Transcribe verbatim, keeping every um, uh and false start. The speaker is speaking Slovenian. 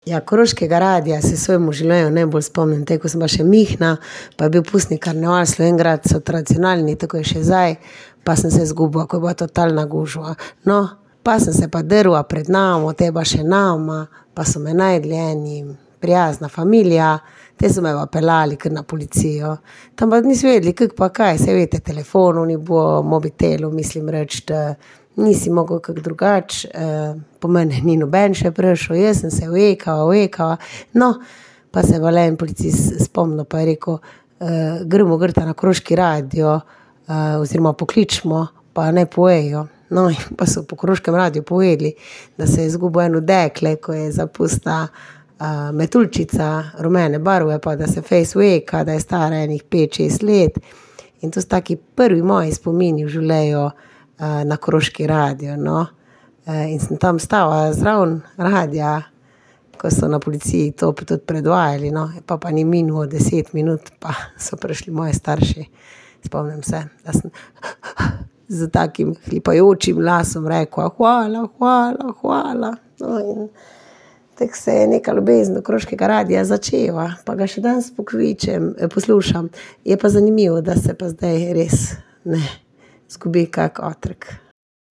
Ja, Koroškega radia se svojemu življenju najbolj spomnim, te, ko sem pa še mihna, pa je bil pustni karneval Slovenjgrad, so tradicionalni, tako je še zdaj, pa sem se zgubila, ko je bila totalna gužva. No, pa sem se pa drla pred namo, te pa še nama, pa so me najdli eni, prijazna familija, te so me pa pelali kar na policijo. Tam pa niso vedeli, kak pa kaj, se veste, telefonu ni bilo, mobitelu, mislim reči, da nisi mogel kak drugač, eh, po mene ni noben še prišel, jaz sem se ujekala, ujekala, no, pa se je pa le en policist spomnil, pa je rekel, eh, gremo grta na Koroški radio, eh, oziroma pokličmo, pa ne pojejo. No, pa so po Koroškem radiju povedali, da se je izgubil eno dekle, ko je zapustila uh, metulčica rumene barve, pa da se face ujeka, da je stara enih pet šest let. In to so taki prvi moji spomini v življenju na Koroški radio, no. In sem tam stala zraven radija, ko so na policiji to tudi predvajali, no. Pa pa ni minulo deset minut, pa so prišli moji starši. Spomnim se, da sem z takim hlipajočim glasom rekla, hvala, hvala, hvala. No, in tako se je neka ljubezen do Koroškega radija začela, pa ga še danes pokličem, poslušam. Je pa zanimivo, da se pa zdaj res ne zgubi kak otrok.